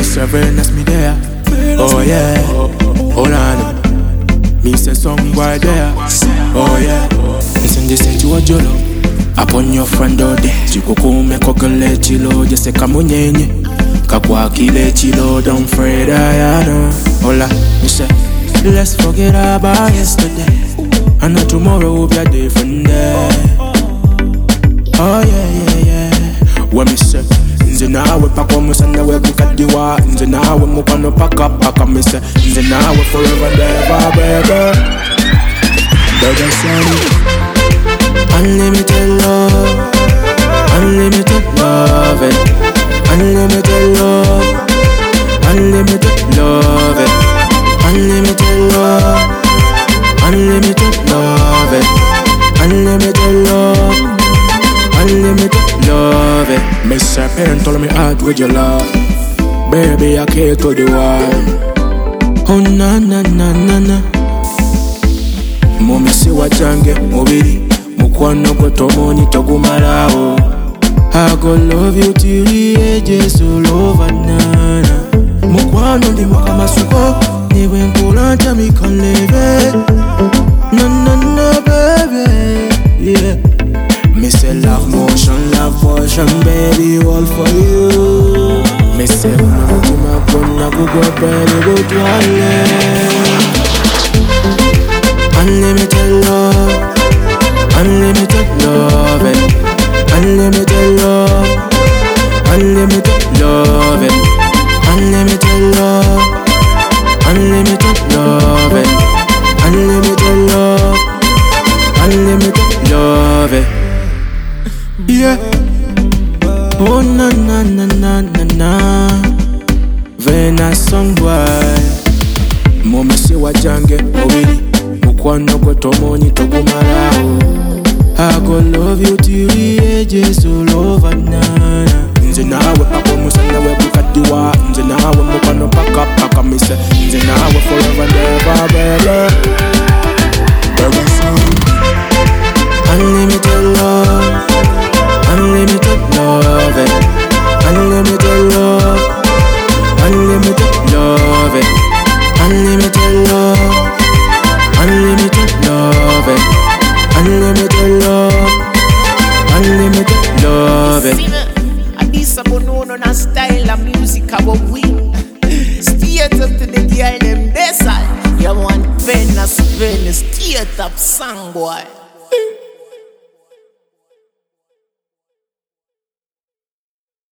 Mr. Venus, me there. Oh yeah, hold on. Me say some boy there. Oh yeah. Listen, this ain't you a jolo. Upon your friend door there. Chikuku me kokole chilo. Just say kamunyenye. Kakwa kile chilo. Don't fret I know. Hola, me say let's forget about yesterday. I know tomorrow will be a different day. Oh yeah. When me say nze nawe pako musana we kukadiwa. Nze nawe mukano paka me say nze nawe forever and ever, baby. Baby say unlimited love, unlimited love, unlimited love, unlimited love, unlimited love, unlimited love, unlimited love, unlimited love. Mr. Parent told me out with your love, baby I care to the world. Oh na na na na na. Mumisi wajange mubiri mukwano gwe tomoni togumalawo. I go love you till the ages all over nana. Mukwano ndi mukamasuko niwe nkulanja mikanleve. Na baby, yeah. Me say love motion, baby, all for you. Me say mutima kona kugwa baby go to unlimited love, unlimited love, unlimited love, unlimited love, unlimited love, unlimited love, unlimited love, unlimited love. Yeah. Oh na na na na na na. Venus song boy. Momi si wajange obili. Mukwano gwe tomoni togumalawo. I go love you till the ages all over nana. Nze nawe pako musana we kukadiwa. Nze nawe mukwano paka me say nze nawe forever and ever, baby. Unlimited love, unlimited love, unlimited love, unlimited love, unlimited love, unlimited love, unlimited love, unlimited love. I be someone known on a style of music about we. Straight up to the girl them desert. You want Venus, straight up song boy.